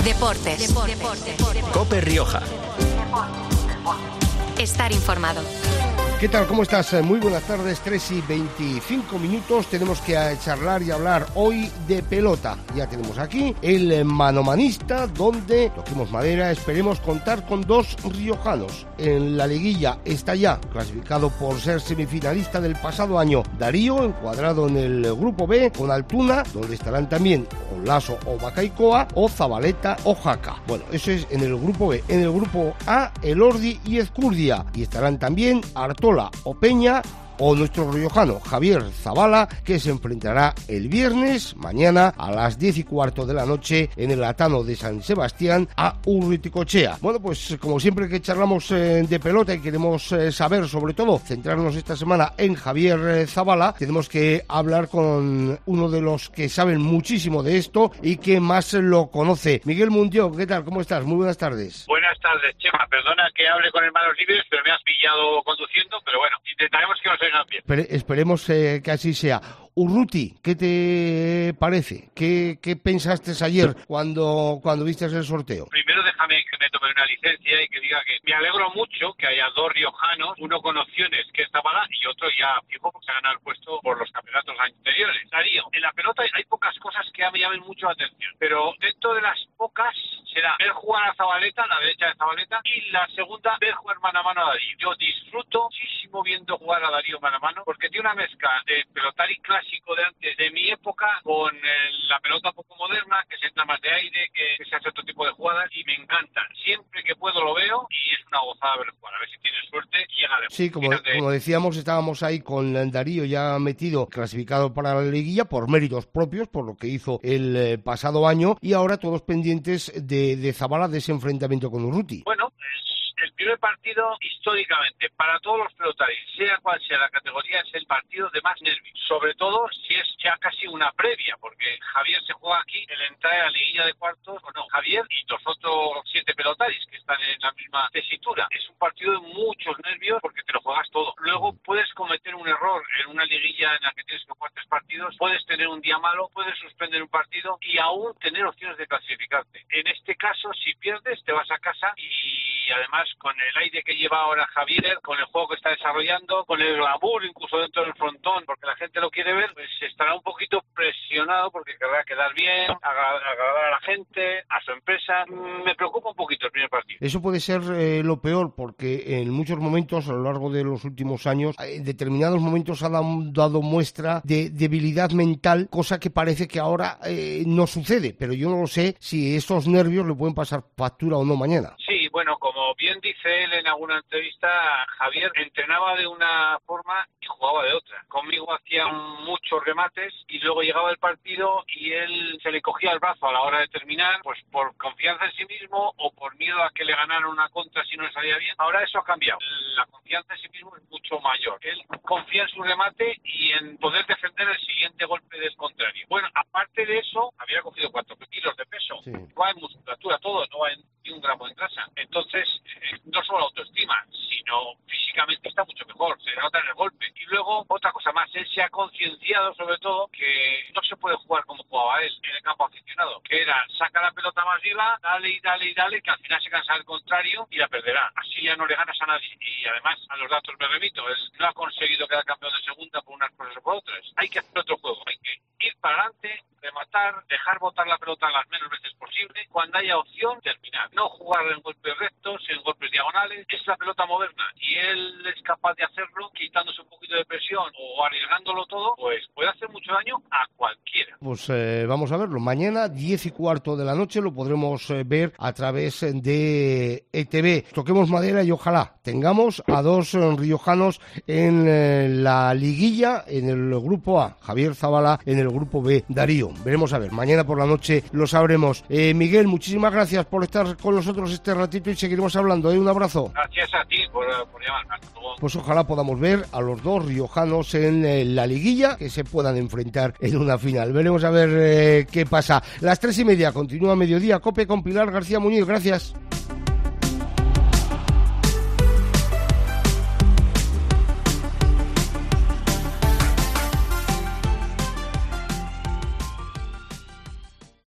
Deportes. COPE Rioja. Estar informado. ¿Qué tal? ¿Cómo estás? Muy buenas tardes, 3:25. Tenemos que charlar y hablar hoy de pelota. Ya tenemos aquí el manomanista, donde, toquemos madera, esperemos contar con dos riojanos. En la liguilla está ya clasificado por ser semifinalista del pasado año Darío, encuadrado en el grupo B, con Altuna, donde estarán también Olaso o Bacaicoa, o Zabaleta o Jaca. Bueno, eso es en el grupo B. En el grupo A, Elordi y Ezcurdia. Y estarán también Artola o Peña, o nuestro riojano Javier Zabala, que se enfrentará el viernes, mañana, a las 10:15 de la noche, en el Atano de San Sebastián, a Urruticochea. Bueno, pues como siempre que charlamos de pelota y queremos saber, sobre todo, centrarnos esta semana en Javier Zabala, tenemos que hablar con uno de los que saben muchísimo de esto y que más lo conoce. Miguel Mundió, ¿qué tal? ¿Cómo estás? Muy buenas tardes. Buenas tardes, Chema. Perdona que hable con manos libres, pero me has pillado conduciendo, pero bueno, intentaremos que nos oigan bien. Esperemos que así sea. Urruti, ¿qué te parece? ¿Qué pensaste ayer cuando viste el sorteo? Primero déjame que me tome una licencia y que diga que me alegro mucho que haya dos riojanos, uno con opciones que es Zabala y otro ya fijo porque se ha ganado el puesto por los campeonatos anteriores. Darío, en la pelota hay pocas cosas que me llamen mucho la atención, pero dentro de las pocas será ver jugar a Zabaleta, la derecha de Zabaleta, y la segunda, ver jugar mano a mano a Darío. Yo disfruto muchísimo viendo jugar a Darío mano a mano porque tiene una mezcla de pelotari clásico de antes, de mi época, con la pelota un poco moderna, que se entra más de aire, que se hace otro tipo de jugadas, y me encantan. Siempre que puedo lo veo y es una gozada ver jugar. A ver si tiene suerte y llega de... Sí, como decíamos, estábamos ahí con Darío ya metido, clasificado para la liguilla por méritos propios, por lo que hizo el pasado año, y ahora todos pendientes de Zabala, de ese enfrentamiento con Urruti. Bueno, el primer partido históricamente para todos los pelotaris, sea cual sea la categoría, es el partido de más nervios, sobre todo si es ya casi una previa, porque Javier se juega aquí el entrar a la liguilla de cuartos, o no, Javier y los otros 7 pelotaris que están en la misma tesitura. Es un partido de muchos nervios porque te lo juegas todo. Luego puedes cometer un error en una liguilla en la que tienes que jugar 3 partidos, puedes tener un día malo, puedes suspender un partido y aún tener opciones de clasificarte. En este caso, si pierdes, te vas a casa y además con el aire que lleva ahora Javier, con el juego que está desarrollando, con el glamour incluso dentro del frontón, porque la gente lo quiere ver, pues estará un poquito presionado porque querrá quedar bien, agradar a la gente, a su empresa. Me preocupa un poquito el primer partido. Eso puede ser lo peor, porque en muchos momentos a lo largo de los últimos años, en determinados momentos ha dado muestra de debilidad mental, cosa que parece que ahora no sucede, pero yo no lo sé si estos nervios le pueden pasar factura o no mañana. Sí, bueno, como bien dice él en alguna entrevista, Javier entrenaba de una forma y jugaba de otra. Conmigo hacía muchos remates y luego llegaba el partido y él se le cogía el brazo a la hora de terminar, pues por confianza en sí mismo o por miedo a que le ganaran una contra si no le salía bien. Ahora eso ha cambiado. La confianza en sí mismo es mucho mayor. Él confía en su remate y en poder defender el siguiente golpe del contrario. Bueno, aparte de eso, había cogido 4 kilos de peso. Sí. Va en musculatura todo, no va en ni un gramo en grasa. Entonces, no solo autoestima, sino físicamente está mucho mejor, se nota en el golpe. Y luego, otra cosa más, él se ha concienciado sobre todo que no se puede jugar como jugaba él en el campo aficionado, que era saca la pelota más viva, dale y dale y dale, que al final se cansa el contrario y la perderá. Así ya no le ganas a nadie. Y además, a los datos me remito, él no ha conseguido quedar campeón de segunda por unas cosas o por otras. Hay que hacer otro juego, hay que ir para adelante, rematar, dejar botar la pelota las menos veces posible, cuando haya opción, terminar. No jugar en golpes rectos, en golpes diagonales, es la pelota moderna y él es capaz de hacerlo quitándose un poquito de presión o arriesgándolo todo, pues puede hacer mucho daño a cualquiera. Pues vamos a verlo, mañana 10:15 de la noche lo podremos ver a través de ETV. Toquemos madera y ojalá tengamos a dos riojanos en la liguilla, en el grupo A, Javier Zabala, en el grupo B, Darío. Veremos a ver, mañana por la noche lo sabremos. Miguel, muchísimas gracias por estar con nosotros este ratito y seguiremos hablando. Un abrazo. Gracias a ti por llamarme. Pues ojalá podamos ver a los dos riojanos en la liguilla, que se puedan enfrentar en una final. Veremos a ver qué pasa. Las 3:30, continúa Mediodía Cope con Pilar García Muñiz. Gracias.